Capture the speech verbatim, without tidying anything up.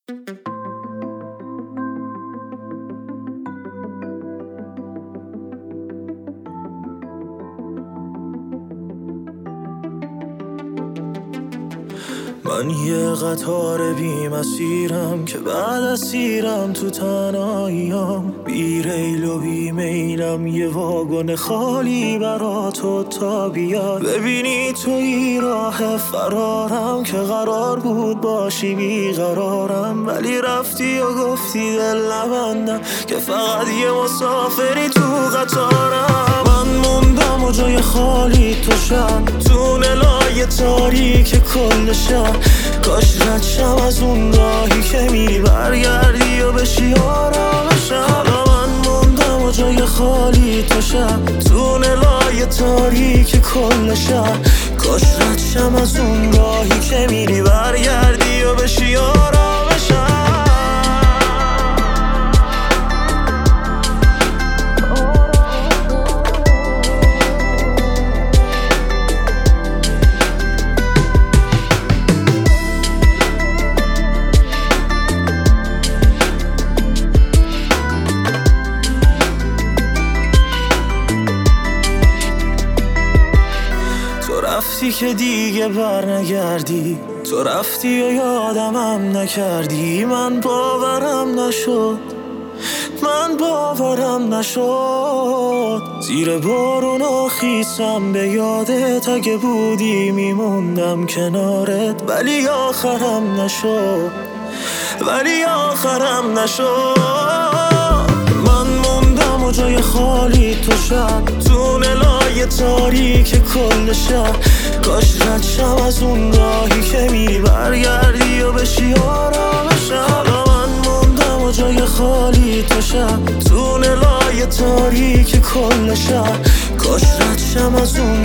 من یه قطار بی مسیرم که بعد اسیرم تو تنهاییام، بی ریل و بی میلم، یه واگن خالی برا تو تا بیاد. ببینی توی راه فرارم که قرار بود باشی بیقرارم، ولی رفتی و گفتی دل نبندم که فقط یه مسافری تو قطارم. من موندم و جای خالی تو شب، تو نلای تاریک کل شب. کاش رد شم از اون راهی که میری برگردی و بشی آرامشم. حالا من موندم و جای خالی تو شب، تو نلای تاریک کل شب. کاش رد شم از اون راهی که میری برگردی و بشی آرامشم. رفتی که دیگه بر نگردی، تو رفتی و یادمم نکردی. من باورم نشد، من باورم نشد. زیر بارون و خیسم به یادت، اگه بودی میموندم کنارت. ولی آخرم نشد، ولی آخرم نشد. من موندم و جای خالی تو شب، تو نلای تاریک کل شب. کاش رد شم از اون راهی که میری برگردی و بشی آرامشم. حالا من موندم و جای خالی تو شب، تو نلای تاریک کل شب. کاش رد شم از اون